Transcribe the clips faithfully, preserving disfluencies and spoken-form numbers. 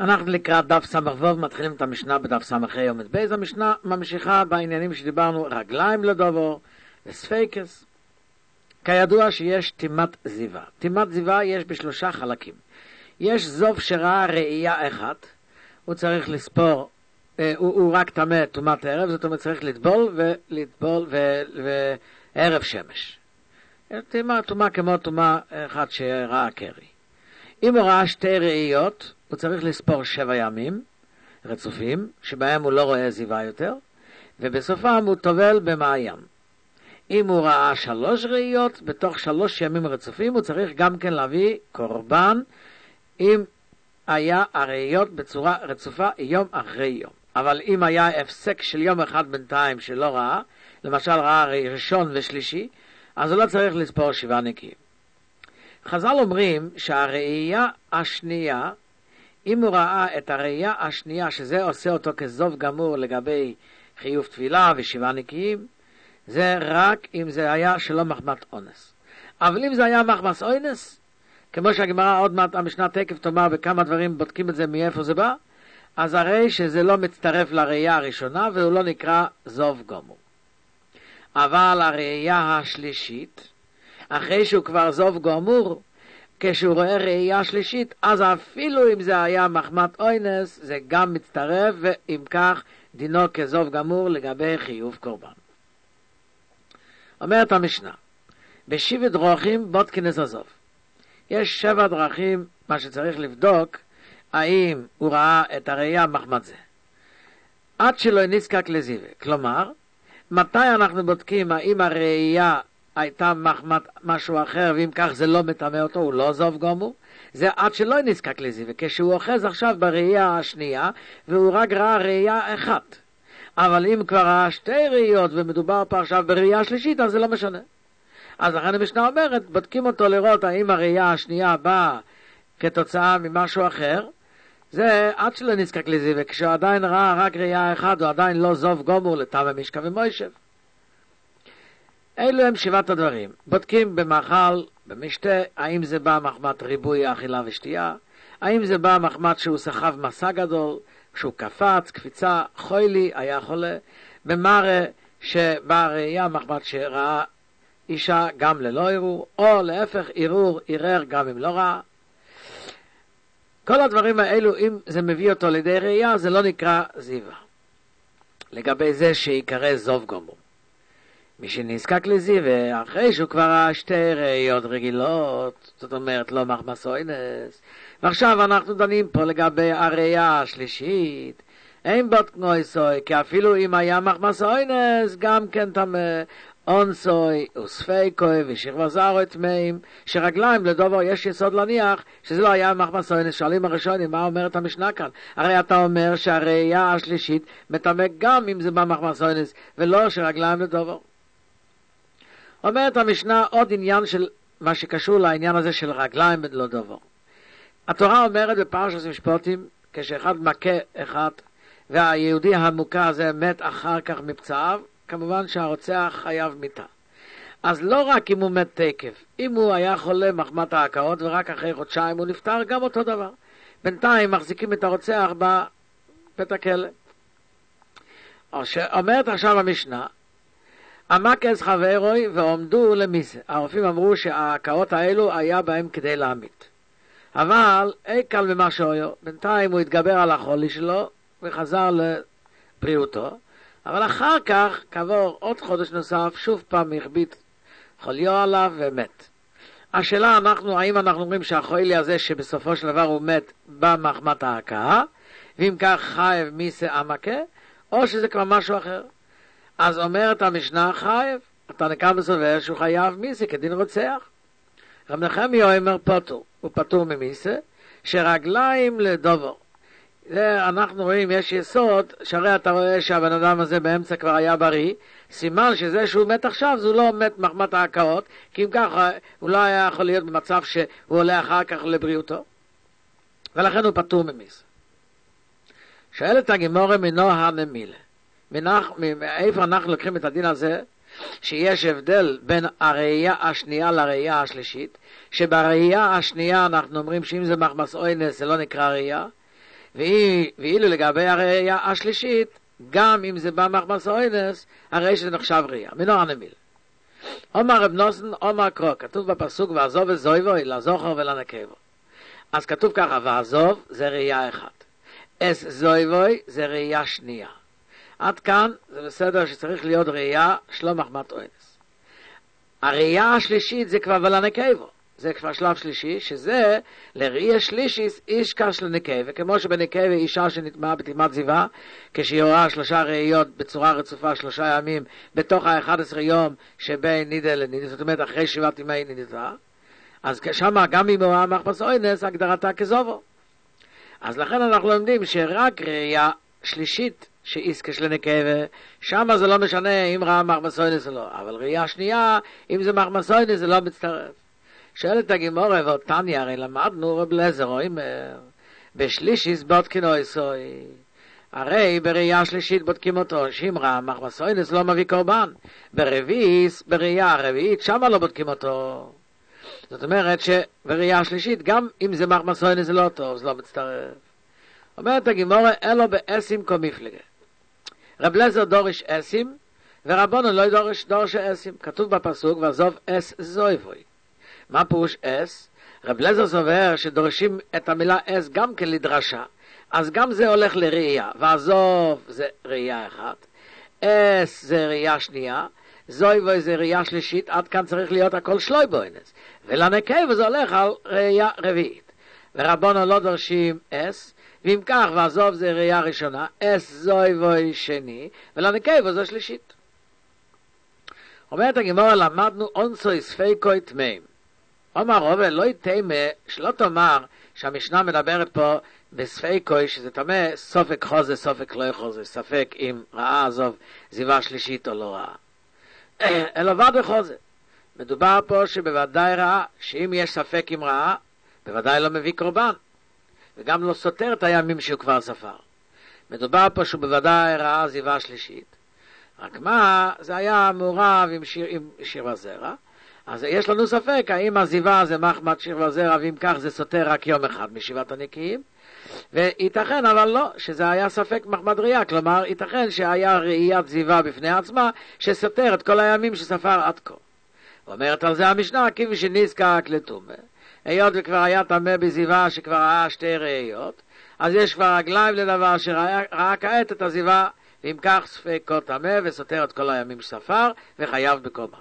אנחנו לקראת דף סמ"ו, מתחילים את המשנה בדף סמ"ה עמוד בייס. המשנה ממשיכה בעניינים שדיברנו, רגליים לדובר וספיקס. כידוע שיש תימת זיווה. תימת זיווה יש בשלושה חלקים. יש זוב שראה ראייה אחת, הוא צריך לספור, אה, הוא, הוא רק תמה תומת ערב, זאת אומרת צריך לטבול ולטבול וערב שמש. תימה תומה כמו תומה אחת שראה קרי. אם הוא ראה שתי ראיות, הוא צריך לספור שבע ימים רצופים, שבהם הוא לא רואה זיווה יותר, ובסופם הוא טובל במעיין. אם הוא ראה שלוש ראיות, בתוך שלוש ימים רצופים, הוא צריך גם כן להביא קורבן, אם היה הראיות בצורה רצופה יום אחרי יום. אבל אם היה הפסק של יום אחד בינתיים שלא ראה, למשל ראה ראשון ושלישי, אז הוא לא צריך לספור שבעה נקיים. חז"ל אומרים שהראייה השנייה, אם הוא ראה את הראייה השנייה, שזה עושה אותו כזוב גמור לגבי חיוב תפילה ושבעה נקיים, זה רק אם זה היה שלא מחמת אונס. אבל אם זה היה מחמת אונס, כמו שהגמרא עוד מעט המשנה תקף תאמר בכמה דברים בודקים את זה מאיפה זה בא, אז הרי שזה לא מצטרף לראייה הראשונה והוא לא נקרא זוב גמור. אבל הראייה השלישית, אחרי שהוא כבר זוב גמור, כשהוא רואה ראייה שלישית, אז אפילו אם זה היה מחמת אונס, זה גם מצטרף, ואם כך דינו כזוב גמור לגבי חיוב קורבן. אומרת המשנה, בשבע דרכים בודקין את הזוב. יש שבע דרכים, מה שצריך לבדוק, האם הוא ראה את הראייה מחמת זה. עד שלא נזקק לזיווה. כלומר, מתי אנחנו בודקים האם הראייה הייתה מחמת משהו אחר, ואם כך זה לא מטמא אותו, הוא לא זוב גמור, זה עד שלא נזקק לזיווה. כשהוא אוחז עכשיו בראייה השנייה, והוא רק ראה ראייה אחת. אבל אם כבר ראה שתי ראיות, ומדובר פה עכשיו בראייה שלישית, אז זה לא משנה. אז לכן המשנה אומרת, בודקים אותו לראות האם הראייה השנייה באה כתוצאה ממשהו אחר, זה עד שלא נזקק לזיווה. כשהוא עדיין ראה רק ראייה אחת, הוא עדיין לא זוב גמור לטמא משקה ומוישב. אלו הם שבעת הדברים. בודקים במאכל, במשתה, האם זה בא מחמת ריבוי אכילה ושתייה, האם זה בא מחמת שהוא סחב מסע גדול, שהוא קפץ, קפיצה, חולי, היה חולה, במראה שבא ראייה מחמת שראה אישה גם ללא ערעור, או להפך ערעור ערער גם אם לא ראה. כל הדברים האלו, אם זה מביא אותו לידי ראייה, זה לא נקרא זיווה. לגבי זה שיקרא זוב גמור. מי שנזקק לזיווה, אחרי שהוא כבר ראה שתי ראיות רגילות, זאת אומרת לא מחמת אונס, ועכשיו אנחנו דנים פה לגבי הראייה השלישית, אין בודקנו איסוי, כי אפילו אם היה מחמת אונס, גם כן תמה אונסוי וספיקוי ושכבה זרו טמאים, שרגליים לדובר יש יסוד להניח שזה לא היה מחמת אונס. שואלים הראשונים, מה אומרת המשנה כאן? הרי אתה אומר שהראייה השלישית מטמא גם אם זה בא מחמת אונס, ולא שרגליים לדובר. אומרת המשנה עוד עניין של מה שקשור לעניין הזה של רגליים לא דובר. התורה אומרת בפרשת משפטים, כשאחד מכה אחד והיהודי המוכה הזה מת אחר כך מפצעיו, כמובן שהרוצח חייב מיתה. אז לא רק אם הוא מת תקף, אם הוא היה חולה מחמת ההקאות ורק אחרי חודשיים הוא נפטר, גם אותו דבר. בינתיים מחזיקים את הרוצח בבית הכלא. אומרת עכשיו המשנה, המקס חברוי ועומדו למיסה. הרופאים אמרו שההקאות האלו היה בהם כדי להמית. אבל אי קל ממה שהיו. בינתיים הוא התגבר על החולי שלו וחזר לבריאותו. אבל אחר כך, כעבור עוד חודש נוסף, שוב פעם החביא חוליו עליו ומת. השאלה אנחנו, האם אנחנו אומרים שהחולי הזה שבסופו של דבר הוא מת במחמת ההקאה, ואם כך חייב מיסה המכה, או שזה כבר משהו אחר. אז אומרת המשנה חייב, אתה נקרא מסובר שהוא חייב מיסה כדין רוצח. רב נחמיה אומר פטור, הוא פטור ממיסה, שרגליים לדובר. זה אנחנו רואים, יש יסוד, שהרי אתה רואה שהבן אדם הזה באמצע כבר היה בריא, סימן שזה שהוא מת עכשיו, זה לא מת מחמת ההקאות, כי אם ככה הוא לא היה יכול להיות במצב שהוא עולה אחר כך לבריאותו, ולכן הוא פטור ממיסה. שואלת הגמרא מנו הנמילה. מאיפה אנחנו לוקחים את הדין הזה, שיש הבדל בין הראייה השנייה לראייה השלישית, שבראייה השנייה אנחנו אומרים שאם זה מחמת אונס זה לא נקרא ראייה, ואילו לגבי הראייה השלישית, גם אם זה בא מחמס אוינס, הרי שזה נחשב ראייה. מנור הנמיל. אומר רב נוסן, אומר קרוא, כתוב בפסוק, ועזוב וזויבוי, לזוכר ולנקבו. אז כתוב ככה, ועזוב זה ראייה אחת. אס זויבוי זה ראייה שנייה. עד כאן זה בסדר שצריך להיות ראייה שלא מחמת אוינס. הראייה השלישית זה כבר ולנקבו. זה כבר שלב שלישי, שזה לראייה שלישית איש קש לנקבה, וכמו שבנקבה אישה שנטמעה בטומאת זיווה, כשהיא רואה שלושה ראיות בצורה רצופה שלושה ימים, בתוך ה-אחד עשר יום שבין נידה לנידה, זאת אומרת אחרי שבעת ימי נידתה, אז שמה גם אם רואה מחמס אוינס, הגדרתה כזובו. אז לכן אנחנו לומדים שרק ראייה שלישית שאיש קש לנקבה, שמה זה לא משנה אם ראה מחמס אוינס או לא, אבל ראייה שנייה, אם זה מחמס אוינס זה לא מצטרף. שואלת הגימורה ואותניה, הרי למדנו רב אליעזר אומר, בשלישיס בודקין אויסוי, הרי בראייה שלישית בודקים אותו, שאם ראה מחמס אוינס לא מביא קורבן, ברביעיס, בראייה הרביעית, שמה לא בודקים אותו. זאת אומרת שבראייה שלישית, גם אם זה מחמס אוינס זה לא טוב, זה לא מצטרף. אומרת הגימורה, אלו באסים כמפלגה. רב אליעזר דורש אסים, ורבנו לא דורש דורש אסים. כתוב בפסוק, ועזוב אס זויבוי. מה פירוש אס? רב אליעזר סובר שדורשים את המילה אס גם כן לדרשה, אז גם זה הולך לראייה, ועזוב זה ראייה אחת, אס זה ראייה שנייה, זויבוי זה ראייה שלישית, עד כאן צריך להיות הכל שלוי בוינס, ולנקב זה הולך על ראייה רביעית, ורבונו לא דורשים אס, ואם כך ועזוב זה ראייה ראשונה, אס זויבוי שני, ולנקב זה שלישית. אומרת הגימורה, למדנו אונסוי ספיקוי תמיים. אומר רובה, לא יתאמה, שלא תאמר שהמשנה מדברת פה בספיקוי, שזה תמה סופק חוזה, סופק לא חוזה, ספק אם ראה עזוב זיווה שלישית או לא ראה. אלא וד וחוזה. מדובר פה שבוודאי ראה, שאם יש ספק אם ראה, בוודאי לא מביא קורבן, וגם לא סותר את הימים שהוא כבר ספר. מדובר פה שהוא בוודאי ראה זיווה שלישית. רק מה, זה היה מעורב עם שיר, עם שיר וזרע, אז יש לנו ספק, האם הזיווה זה מחמת שיר וזרע, ואם כך זה סותר רק יום אחד משבעת הנקיים, וייתכן אבל לא, שזה היה ספק מחמת ראייה, כלומר, ייתכן שהיה ראיית זיווה בפני עצמה, שסותר את כל הימים שספר עד כה. אומרת על זה המשנה, כיוון שנזקק לטומאה, היות וכבר היה טמא בזיווה שכבר היה שתי ראיות, אז יש כבר רגליים לדבר שראה כעת את הזיווה, ואם כך ספק כה טמא וסותר את כל הימים שספר, וחייב בקורבן.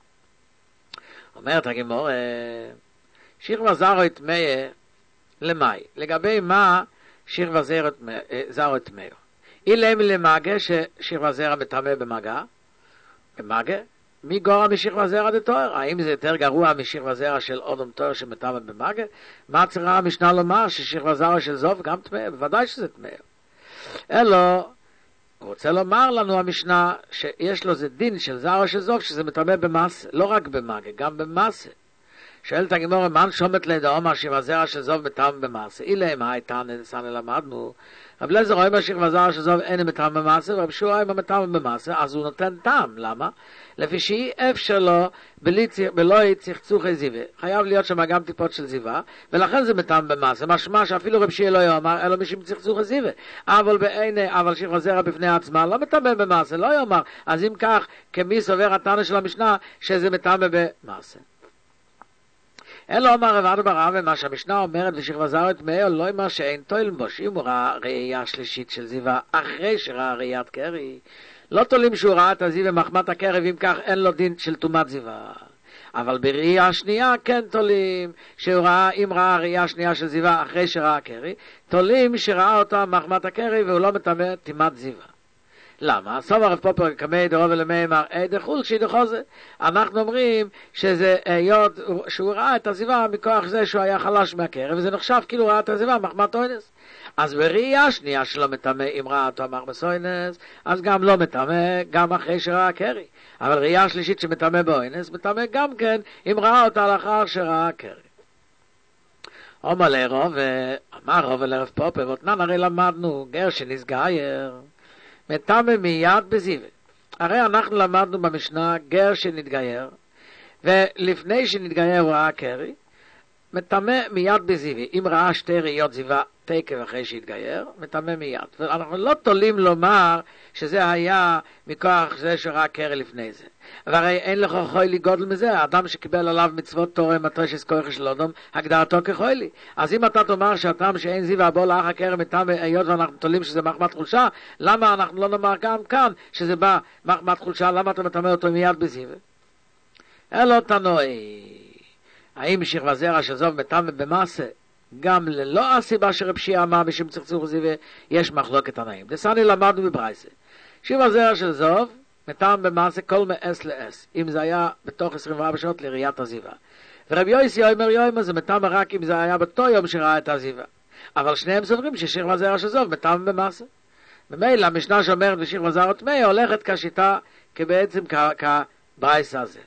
אומרת הגימורה, שיר וזרו את מאיה למאי. לגבי מה שיר וזרו את מאיה? אילם למגה ששיר וזרע מטמא במגע, במגע, מי גורע משיר וזרע דתואר? האם זה יותר גרוע משיר וזרע של אודם תואר שמטמא במגע? מה צריכה המשנה לומר ששיר וזרע של זוב גם טמא? בוודאי שזה טמא. אלו, הוא רוצה לומר לנו המשנה שיש לו זה דין של זרע של זוב שזה מטמא במעשה, לא רק במגע, גם במעשה. שואלת הגימורה, מן שומת לידע אומר שהזרע של זוב מטמא במעשה? אילם הייתה נדסנה למדנו, רב אליעזר אומר שהזרע של זוב אין מטמא במעשה, ורב שועה אם מטמא במעשה, אז הוא נותן טעם. למה? לפי שאי אפשר לו בלא יצחצוחי זיווה, חייב להיות שם גם טיפות של זיווה, ולכן זה מטמא במעשה, משמע שאפילו רב שיעה לא יאמר אלא משום צחצוחי זיווה, אבל בעיני אבל שיר וזרע בפני עצמה לא מטמא במעשה, לא יאמר. אז אם כך, כמי סובר התנא של המשנה שזה מטמא במעשה. אלא אומר רב אדו בר אבא, מה שהמשנה אומרת ושיר וזרע את מאו, לא אומר שאין תועלת בו, שאם הוא ראה ראייה שלישית של זיווה אחרי שראה ראיית קרי, לא תולים שהוא ראה את הזיווה מחמת הקרב, אם כך אין לו דין של טומאת זיווה. אבל בראייה השנייה כן תולים שהוא ראה, אם ראה ראייה שנייה של זיווה אחרי שראה קרי, תולים שראה אותה מחמת הקרי והוא לא מטמא טומאת זיווה. למה? סוף הרב פופר כמי דרוב ולמיימר אי דחול שידחוזה. אנחנו אומרים שזה היות שהוא ראה את הזיווה מכוח זה שהוא היה חלש מהקרב, וזה נחשב כאילו ראה את הזיווה מחמת אונס. אז בראייה שנייה שלא מטמא אם ראה אותו מחמת אונס, אז גם לא מטמא גם אחרי שראה קרי. אבל ראייה שלישית שמטמא באונס, מטמא גם כן אם ראה אותה לאחר שראה קרי. אומר לרוב, אמר רוב לרב פופר, ותנן הרי למדנו גר שנסגייר מטמא מיד בזיווה. הרי אנחנו למדנו במשנה גר שנתגייר, ולפני שנתגייר הוא ראה קרי, מטמא מיד בזיווה. אם ראה שתי ראיות זיווה תקף אחרי שהתגייר, מטמא מיד. ואנחנו לא תולים לומר שזה היה מכוח זה שראה קרא לפני זה. והרי אין לך חוילי גודל מזה, האדם שקיבל עליו מצוות תורה מטרשס כוח של אדם, הגדרתו כחוילי. אז אם אתה תאמר שאדם שאין זיו הבוא לאח הקרא מטמא, היות ואנחנו תולים שזה מחמת חולשה, למה אנחנו לא נאמר גם כאן שזה בא מחמת חולשה, למה אתה מטמא אותו מיד בזיו? אלו תנועי. האם שכבה זרע שזוב מטמא במעשה, גם ללא הסיבה שרב שיעה אמר בשם צחצוח זיווה, יש מחלוקת תנאים. דסני למדנו בברייסה. שכבה זרע של זוב, מטמא במעשה כל מאס לאס, אם זה היה בתוך עשרים וארבע שעות לראיית הזיווה. ורב יוסי אומר יוימה זה מטמא רק אם זה היה באותו יום שראה את הזיווה. אבל שניהם סוברים ששכבה זרע של זוב מטמא במעשה. במילא המשנה שאומרת בשכבה זרע טמא הולכת כשיטה כבעצם כברייסה הזה.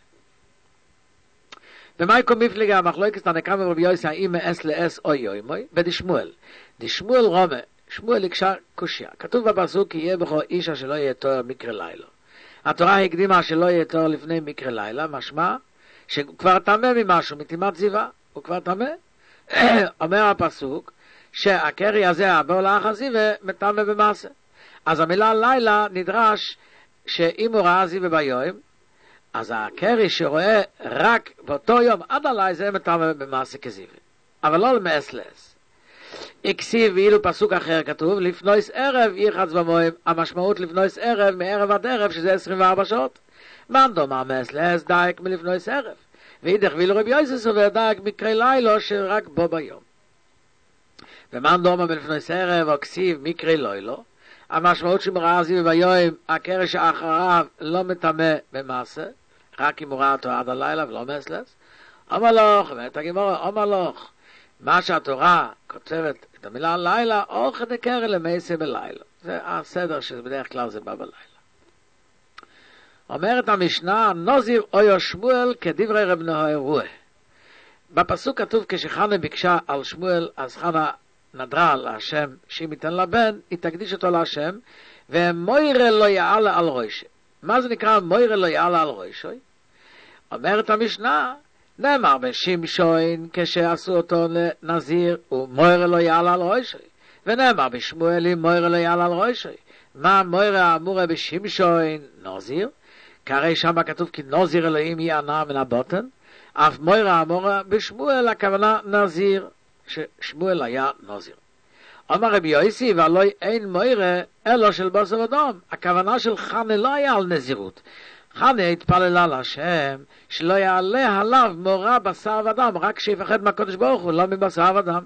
ומייקו מפליגה המחלוקת הנקרא מרבי יוסי האם מאס לאס או יוימוי ודשמואל דשמואל רומה שמואל הקשה קושיה כתוב בפסוק יהיה בכל אישה שלא יהיה תואר מקרה לילה. התורה הקדימה שלא יהיה תואר לפני מקרה לילה, משמע שהוא כבר טמא ממשהו מטומאת זיווה, הוא כבר טמא. אומר הפסוק שהקרי הזה הבא לאח הזיווה מטמא במעשה. אז המילה לילה נדרש שאם הוא ראה זיווה ביום, אז הקרי שרואה רק באותו יום עד עלי זה מטמא במעשה כזיווה, אבל לא למאס לאס. אקסיב ואילו פסוק אחר כתוב לפנויס ערב יחץ במוים, המשמעות לפנויס ערב מערב עד ערב שזה עשרים וארבע שעות. מן דומה מאס לאס דייק מלפנויס ערב, ואידך ואילו רבי יוסי סובר דייק מקרה לילה שרק בו ביום. ומן דומה מלפנויס ערב או כסיב מקרה לילה, המשמעות שמראה זיווה ביום, הקרי שאחריו לא מטמא במעשה, רק אם הוא ראה אותו עד הלילה ולא מאס לאס. אמלוך, ואת הגמרא אמלוך, מה שהתורה כותבת את המילה לילה, אורך דקרא למעשה בלילה. זה הסדר שבדרך כלל זה בא בלילה. אומרת המשנה, נוזיר אויו שמואל כדברי רב נהוראי רואה. בפסוק כתוב כשחנה ביקשה על שמואל, אז חנה נדרה להשם שאם ייתן לה בן, היא תקדיש אותו להשם, ומוירה לא יעלה על ראשי. מה זה נקרא מוירה לא יעלה על ראשי? אומרת המשנה, נאמר בשמשון כשעשו אותו לנזיר ומוירה לא יעלה על ראשי, ונאמר בשמואלי מוירה לא יעלה על ראשי. מה מוירה האמורה בשמשון נזיר? כהרי שם כתוב כי נזיר אלוהים יענה מן הבוטן, אף מוירה האמורה בשמואל הכוונה נזיר, ששמואל היה נזיר. אמר רבי יוסי ולא אין מוירה אלו של בשר ודם, הכוונה של חנה לא היה על נזירות. חנה התפללה להשם שלא יעלה עליו מורא בשר ודם, רק שיפחד מהקדוש ברוך הוא, לא מבשר ודם.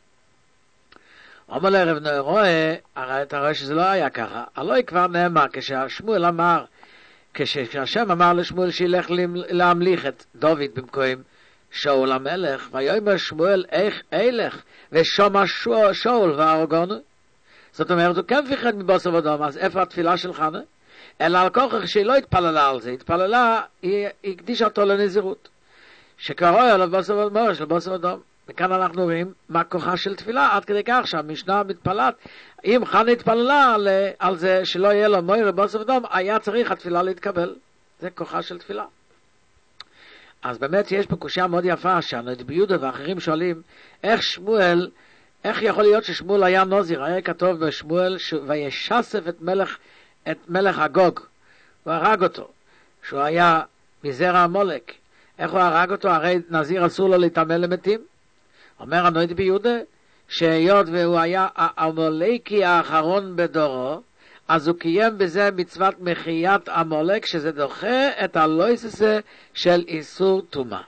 אומר לרב נהוראי, הרי אתה רואה שזה לא היה ככה. הלוא כבר נאמר כששמואל אמר, כשהשם אמר לשמואל שילך להמליך את דוד במקום שאול המלך, ויאמר שמואל איך אלך ושומע שאול והרגונו. זאת אומרת הוא כן פחד מבשר ודם, אז איפה התפילה של חנה? אלא על כוכך שהיא לא התפללה על זה, התפללה, היא הקדישה אותו לנזירות. שקראו עליו בשר ודמו של בשר ודם. וכאן אנחנו רואים מה כוחה של תפילה, עד כדי כך שהמשנה מתפללת. אם חנה התפללה על, על זה שלא יהיה לו מויר בשר ודם, היה צריך התפילה להתקבל. זה כוחה של תפילה. אז באמת יש פה קושיה מאוד יפה, שהנביא יהודה ואחרים שואלים, איך שמואל, איך יכול להיות ששמואל היה נזיר? היה כתוב בשמואל, וישסף את מלך, את מלך הגוג, הוא הרג אותו, שהוא היה מזרע המולק. איך הוא הרג אותו? הרי נזיר אסור לו להיטמא למתים. אומר הנביא יהודה, שהיות והוא היה המולקי האחרון בדורו, אז הוא קיים בזה מצוות מחיית המולק, שזה דוחה את הלויססה של איסור טומאה.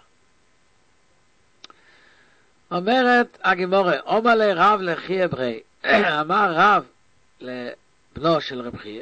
אומרת הגמורה, אומר לרב לחייה ברי, אמר רב לבנו של רב חייה,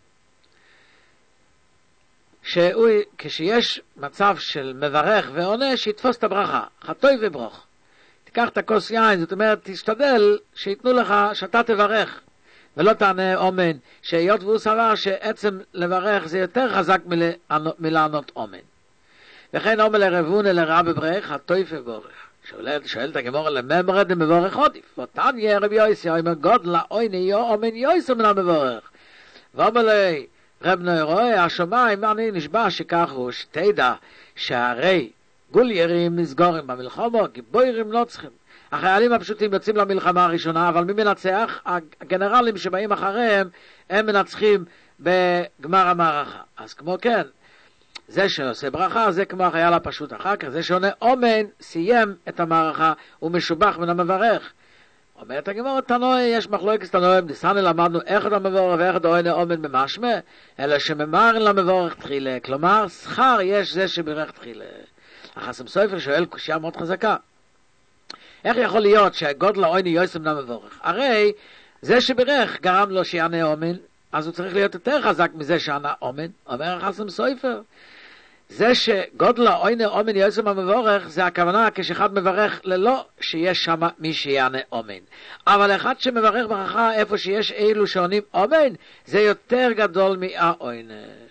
שהוא, כשיש מצב של מברך ועונש, יתפוס את הברכה, חטוי וברוך. תיקח את הכוס יין, זאת אומרת, תשתדל שיתנו לך, שאתה תברך, ולא תענה אומן, שהיות והוא סבר שעצם לברך זה יותר חזק מלענות אומן. וכן אומר לרבון לרב בברך, חטוי וברך. שואל את הגמורה לממרד מבורך עודיף. ותניא רבי יוסי, אומר גודל העוני יו אומן יויסר מן המבורך. ואומר לי, רב נהוראי, השמיים, אני נשבע שכך הוא, שתדע שהרי גוליירים נסגורים במלחמה, גיבוירים לא צריכים. החיילים הפשוטים יוצאים למלחמה הראשונה, אבל מי מנצח? הגנרלים שבאים אחריהם, הם מנצחים בגמר המערכה. אז כמו כן, זה שעושה ברכה, זה כמו החייל הפשוט אחר כך, זה שעונה אומן, סיים את המערכה, הוא משובח מן המברך. אומרת הגמרא, תנוי, יש מחלוקת תנוי, דסני למדנו איך אתה מבורך ואיך אתה עונה אומן במשמע, אלא שממר למבורך תחילה, כלומר, שכר יש זה שברך תחילה. החסם סופר שואל קושיה מאוד חזקה. איך יכול להיות שהגודל העוני יוסף מן המבורך? הרי זה שברך גרם לו שיענה אומן, אז הוא צריך להיות יותר חזק מזה שענה אומן, אומר החסם סופר. זה שגודל העוני אומן יוסף המבורך, זה הכוונה כשאחד מברך ללא שיש שם מי שיענה אומן. אבל אחד שמברך ברכה איפה שיש אילו שעונים אומן, זה יותר גדול מהעוני.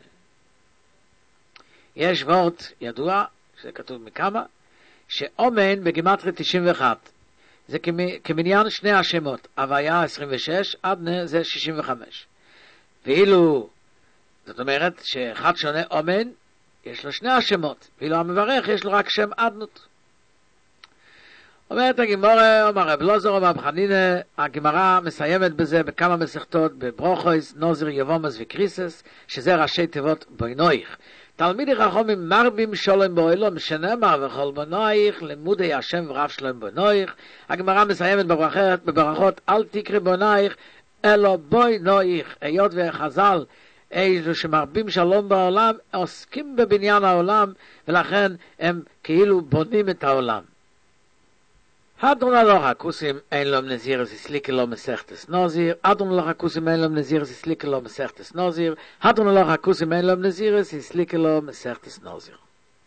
יש וורט ידוע, שזה כתוב מכמה, שאומן בגימטריה תשעים ואחת. זה כמניין שני השמות, הוויה עשרים ושש, עדנה זה שישים וחמש. ואילו, זאת אומרת שאחד שונה אומן, יש לו שני השמות, ואילו המברך יש לו רק שם עדנות. אומרת הגמרא, אומר רב לוזר, אומר בחנינה, הגמרא מסיימת בזה בכמה מסכתות, בברוכויס, נוזר, יבומס וקריסס, שזה ראשי תיבות בוינויך. תלמידי חכמים מרבים שולם באוילום, שנאמר וכל בנויך, לימודי השם ורב שלום בנויך. הגמרא מסיימת בברכות, בברכות, אל תקרא בנויך, אלא בוי נויך, היות וחז"ל, איזו שמרבים שלום בעולם, עוסקים בבניין העולם, ולכן הם כאילו בונים את העולם. אדון הלוך הכוסים אין לו נזירס הסליקה לו מסכתס נוזיר, אדון הלוך הכוסים אין לו נזירס הסליקה לו מסכתס נוזיר, אדון הלוך הכוסים אין לו נזירס הסליקה לו מסכתס נוזיר.